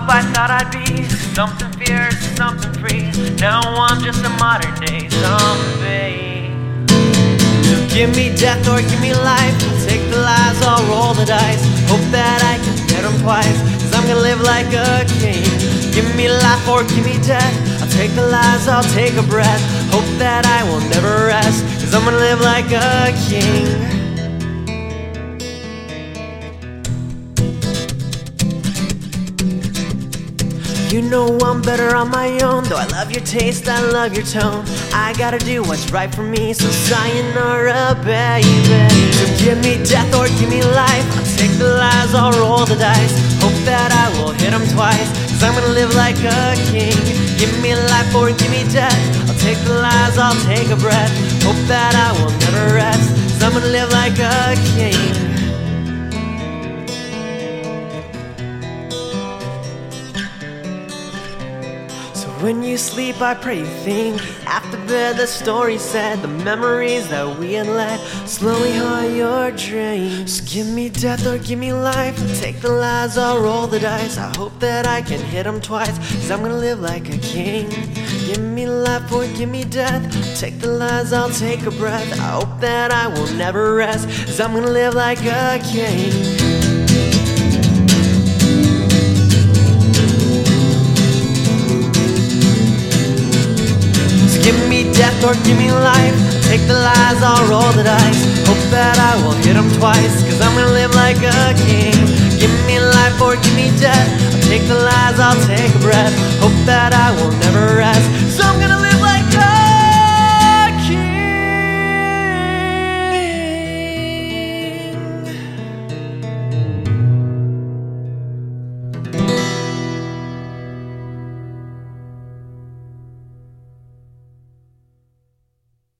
up, I thought I'd be something fierce, something free. Now I'm just a modern day zombie. So give me death or give me life, I'll take the lies, I'll roll the dice. Hope that I can get them twice, cause I'm gonna live like a king. Give me life or give me death, I'll take the lies, I'll take a breath. Hope that I will never rest, cause I'm gonna live like a king. You know I'm better on my own, though I love your taste, I love your tone. I gotta do what's right for me, so sayonara, baby. So give me death or give me life, I'll take the lies, I'll roll the dice. Hope that I will hit them twice, cause I'm gonna live like a king. Give me life or give me death, I'll take the lies, I'll take a breath. Hope that I will never rest, cause I'm gonna live like a king. When you sleep, I pray you think. After bed, the story said, the memories that we had led slowly haunt your dreams. So give me death or give me life, I'll take the lies, I'll roll the dice. I hope that I can hit them twice, cause I'm gonna live like a king. Give me life or give me death, take the lies, I'll take a breath. I hope that I will never rest, cause I'm gonna live like a king. Give me death or give me life, take the lies, I'll roll the dice. Hope that I will hit them twice, cause I'm gonna live like a king. Give me life or give me death, I'll take the lies, I'll take a breath. Hope that I will never rest, so I'm gonna